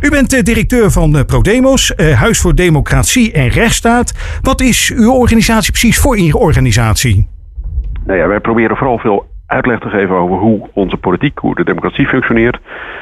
U bent directeur van ProDemos, Huis voor Democratie en Rechtsstaat. Wat is uw organisatie precies voor uw organisatie? Nou ja, wij proberen vooral veel uitleg te geven over hoe onze politiek, hoe de democratie functioneert.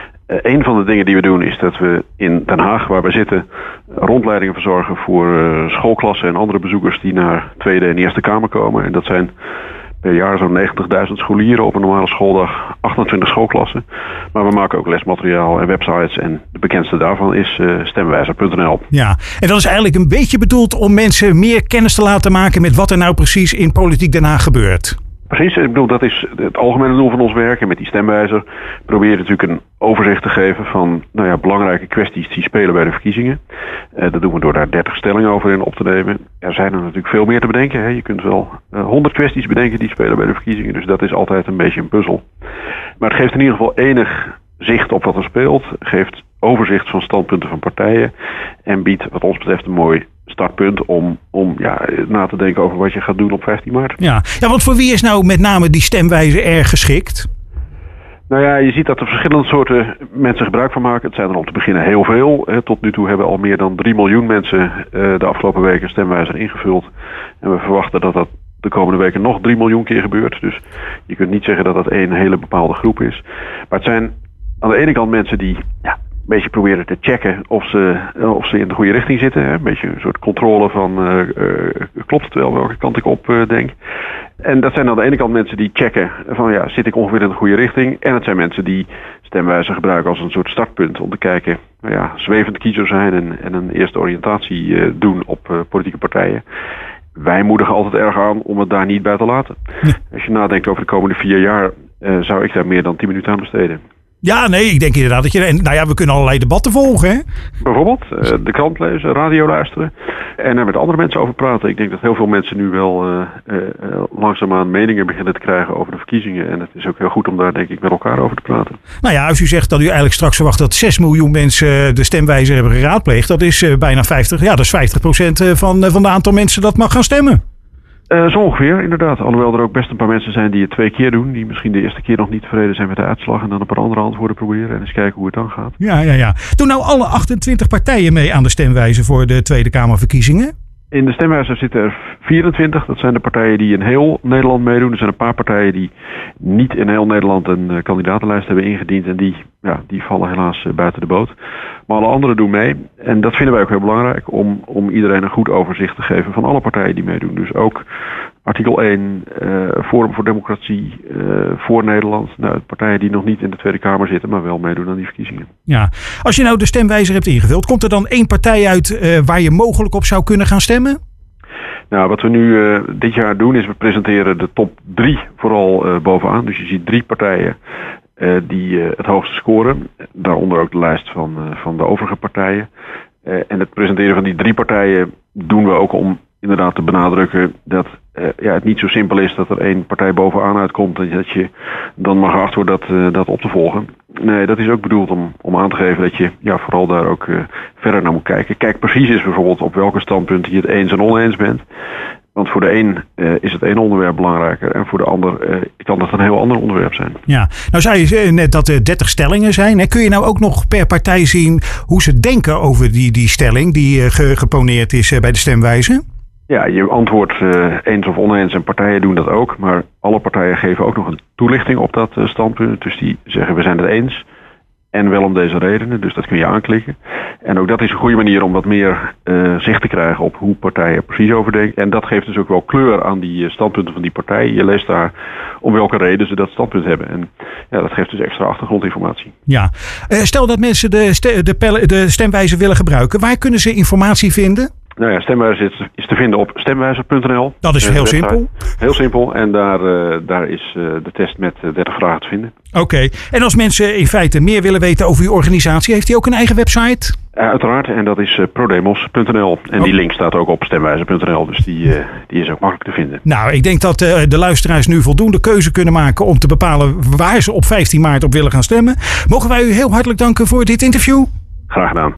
Een van de dingen die we doen is dat we in Den Haag, waar we zitten, rondleidingen verzorgen voor schoolklassen en andere bezoekers die naar Tweede en Eerste Kamer komen. En dat zijn per jaar zo'n 90.000 scholieren op een normale schooldag, 28 schoolklassen. Maar we maken ook lesmateriaal en websites en de bekendste daarvan is stemwijzer.nl. Ja, en dat is eigenlijk een beetje bedoeld om mensen meer kennis te laten maken met wat er nou precies in Politiek Den Haag gebeurt. Precies, ik bedoel, dat is het algemene doel van ons werk. En met die stemwijzer probeer je natuurlijk een overzicht te geven van belangrijke kwesties die spelen bij de verkiezingen. Dat doen we door daar 30 stellingen over in op te nemen. Er zijn er natuurlijk veel meer te bedenken. Hè. Je kunt wel 100 kwesties bedenken die spelen bij de verkiezingen. Dus dat is altijd een beetje een puzzel. Maar het geeft in ieder geval enig zicht op wat er speelt. Geeft overzicht van standpunten van partijen. En biedt wat ons betreft een mooi startpunt om na te denken over wat je gaat doen op 15 maart. Ja, want voor wie is nou met name die stemwijzer erg geschikt? Nou ja, je ziet dat er verschillende soorten mensen gebruik van maken. Het zijn er om te beginnen heel veel. Tot nu toe hebben al meer dan 3 miljoen mensen de afgelopen weken stemwijzer ingevuld. En we verwachten dat dat de komende weken nog 3 miljoen keer gebeurt. Dus je kunt niet zeggen dat dat één hele bepaalde groep is. Maar het zijn aan de ene kant mensen die een beetje proberen te checken of ze in de goede richting zitten. Hè? Een beetje een soort controle van klopt het wel welke kant ik op denk. En dat zijn aan de ene kant mensen die checken van zit ik ongeveer in de goede richting. En het zijn mensen die stemwijzer gebruiken als een soort startpunt om te kijken, zwevend kiezer zijn en een eerste oriëntatie doen op politieke partijen. Wij moedigen altijd erg aan om het daar niet bij te laten. Ja. Als je nadenkt over de komende 4 jaar zou ik daar meer dan 10 minuten aan besteden. Ja, nee, ik denk inderdaad dat we kunnen allerlei debatten volgen, hè? Bijvoorbeeld de krant lezen, radio luisteren en er met andere mensen over praten. Ik denk dat heel veel mensen nu wel langzaamaan meningen beginnen te krijgen over de verkiezingen. En het is ook heel goed om daar denk ik met elkaar over te praten. Nou ja, als u zegt dat u eigenlijk straks verwacht dat 6 miljoen mensen de stemwijzer hebben geraadpleegd. Dat is bijna 50%. Ja, dat is 50% van de aantal mensen dat mag gaan stemmen. Zo ongeveer, inderdaad. Alhoewel er ook best een paar mensen zijn die het 2 keer doen. Die misschien de eerste keer nog niet tevreden zijn met de uitslag. En dan een paar andere antwoorden proberen. En eens kijken hoe het dan gaat. Ja. Doen nou alle 28 partijen mee aan de stemwijzer voor de Tweede Kamerverkiezingen? In de stemwijzer zitten er 24. Dat zijn de partijen die in heel Nederland meedoen. Er zijn een paar partijen die niet in heel Nederland een kandidatenlijst hebben ingediend. En die vallen helaas buiten de boot. Maar alle anderen doen mee. En dat vinden wij ook heel belangrijk om iedereen een goed overzicht te geven van alle partijen die meedoen. Dus ook artikel 1, Forum voor Democratie, voor Nederland. Partijen die nog niet in de Tweede Kamer zitten, maar wel meedoen aan die verkiezingen. Ja, als je nou de stemwijzer hebt ingevuld, komt er dan 1 partij uit waar je mogelijk op zou kunnen gaan stemmen? Nou, wat we nu dit jaar doen is we presenteren de top 3 vooral bovenaan. Dus je ziet 3 partijen die het hoogste scoren. Daaronder ook de lijst van de overige partijen. En het presenteren van die 3 partijen doen we ook om inderdaad te benadrukken dat het niet zo simpel is dat er 1 partij bovenaan uitkomt en dat je dan maar geacht wordt dat op te volgen. Nee, dat is ook bedoeld om aan te geven dat je vooral daar ook verder naar moet kijken. Kijk precies eens bijvoorbeeld op welke standpunten je het eens en oneens bent. Want voor de een is het één onderwerp belangrijker en voor de ander kan dat een heel ander onderwerp zijn. Ja, nou zei je net dat er 30 stellingen zijn. Hè? Kun je nou ook nog per partij zien hoe ze denken over die stelling die geponeerd is bij de stemwijzer? Ja, je antwoordt eens of oneens en partijen doen dat ook. Maar alle partijen geven ook nog een toelichting op dat standpunt. Dus die zeggen we zijn het eens. En wel om deze redenen, dus dat kun je aanklikken. En ook dat is een goede manier om wat meer zicht te krijgen op hoe partijen precies over denken. En dat geeft dus ook wel kleur aan die standpunten van die partijen. Je leest daar om welke reden ze dat standpunt hebben. En dat geeft dus extra achtergrondinformatie. Ja, stel dat mensen de stemwijzer willen gebruiken. Waar kunnen ze informatie vinden? Nou ja, stemwijzer is te vinden op stemwijzer.nl. Dat is heel simpel. Heel simpel. En daar is de test met 30 vragen te vinden. Oké. En als mensen in feite meer willen weten over uw organisatie, heeft die ook een eigen website? Uiteraard. En dat is prodemos.nl. En die link staat ook op stemwijzer.nl. Dus die is ook makkelijk te vinden. Nou, ik denk dat de luisteraars nu voldoende keuze kunnen maken om te bepalen waar ze op 15 maart op willen gaan stemmen. Mogen wij u heel hartelijk danken voor dit interview? Graag gedaan.